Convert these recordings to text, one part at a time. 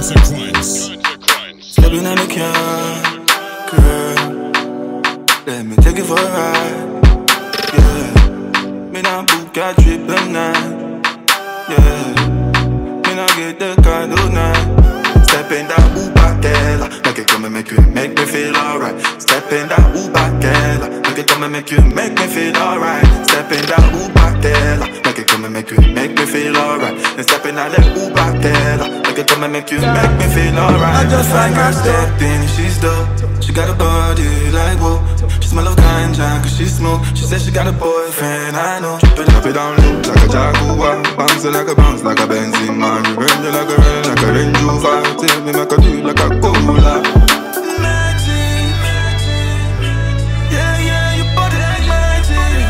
Consequence. Stepping on the car, girl. Let me take it for a ride. Yeah. Me not book a trip at night. Yeah. Me not get the car tonight. Step in that Uber Kela, make it come and make me feel alright. Step in that Uber Kela, make it come and make me feel alright. Step in that Uber Kela, make it come and make me feel alright. And step in that Uber Kela, make it come and make me feel alright. I just like her step in, she's dope. She got a body like whoa. She smell of ganja cause she smoke. She said she got a boyfriend, I know. Drop it down low like a Jaguar, bounce like a Benzema, man. Run you like a Range Rover. Tell me make a do like a cola. Magic, yeah, yeah, you body like magic.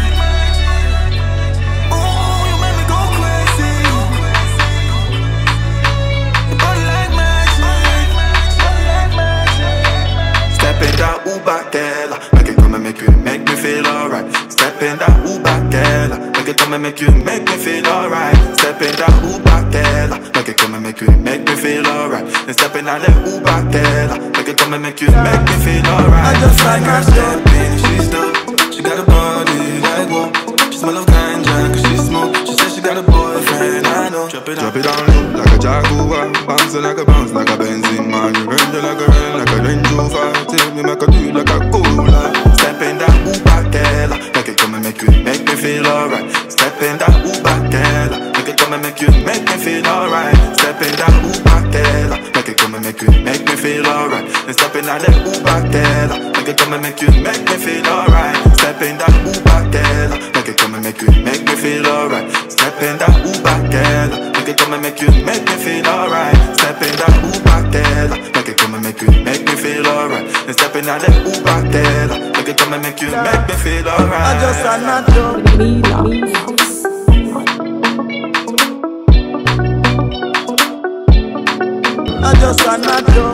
Ooh, you make me go crazy. You body like magic. Step in that Uber Kela, make it come and make me feel alright. Step in that Uber Kela, make it come and make me feel alright. Step in that Uber Kela, make it come and make me feel alright. And stepping out that Uber Kela, make it come and make me feel alright. I just like her stepping, she's dope. She got a body like whoa. She smell of ganja cause she smoke. She said she got a boyfriend, I know. Drop it down low like a Jaguar, bounce like a Benzema. You run you like a Range Rover. Tell me make a do like a cola. Step in that Uber Kela, make it come and make me feel alright. Step in that Uber Kela, make it come and make me feel alright. Step in that Uber Kela, make it come and make me feel alright. And step in that Uber Kela, make it come and make me feel alright. Step in that Uber Kela, make it come and make me feel alright. Step in that Uber Kela, make it come and make me feel alright. Step in that Uber Kela, make it come and make me feel alright. And step in that Uber Kela, make it come and make me feel alright. I just not done. I just not done.